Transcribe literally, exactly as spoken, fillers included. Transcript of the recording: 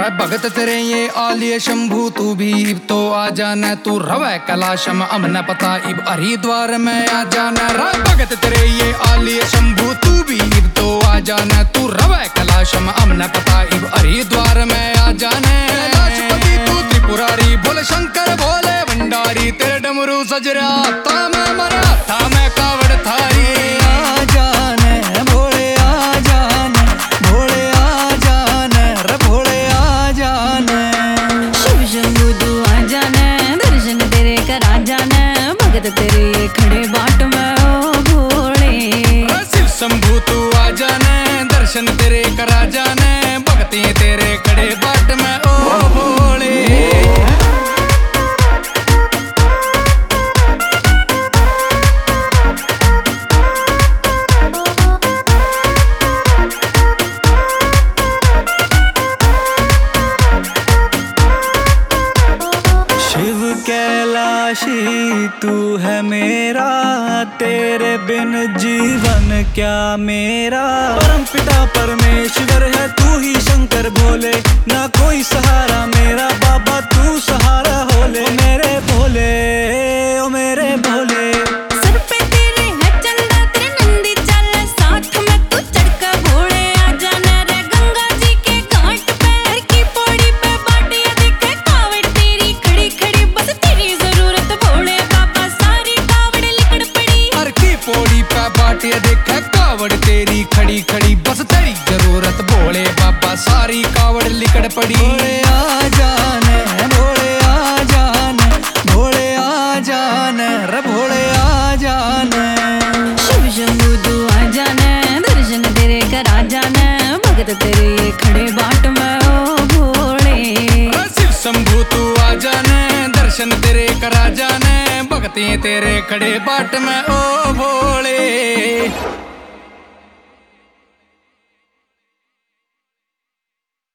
रे भगत तेरे ये आलिए शंभू तू भी इब तो आ जाना, तू रवै कैलाशम हमने पता इब हरिद्वार में आ जाना। रे भगत तेरे ये आलिए शंभू तू भी इब तो आ जाना, तू रवै कैलाशम हमने पता इब हरिद्वार में आ जाना। कैलाशपति तू त्रिपुरारी भोले शंकर भोले भंडारी, तेरे डमरू सज रहा था मैं मरा था मैं कावड़ थारी। आ जाने भोले आ जाने, भोले आ जाने रे भोले आ जाने। शिव शंभू तू आ जाने, दर्शन तेरे करा जाने, भगत तेरे ये खड़े बाट में ओ भोले। शिव शंभू तू आ जाने, दर्शन तेरे करा जाने, भक्ति तेरे खड़े बाट में ओ भोले। शिव कैलाशी तू है मेरा, तेरे बिन जीवन क्या मेरा। परम पिता परमेश्वर है तू ही शंकर भोले, ना कोई सहारा मेरा बाबा तू सहारा होले। ओ मेरे भोले ओ मेरे भोले। सर पे तेरे है चंदा तेरे नंदी चल साथ में, तू चढ़का भोले आ जाना रे गंगा जी के घाट पे। हर की पौड़ी पे बाटियां दिखे कावड़ तेरी खड़ी खड़ी, बस तेरी जरूरत भोले बाबा सारी कावड़ लिकड़ पड़ी। हर की पौड़ी पे बाटिया देखे कावड़ तेरी खड़ी खड़ी, बस तेरी जरूरत भोले बाबा सारी कावड़ लिकड़ पड़ी। भोले आ जाने भोले आ जाने, भोले आ जाने रे भोले आ जाने। शिव शंभू तू आ जाने, दर्शन तेरे करा जाने, भगत तेरे ये खड़े बाट में ओ भोले। शिव शंभू तू आ जाने, दर्शन तेरे करा जाने, भक्ति तेरे खड़े बाट में ओ भोले।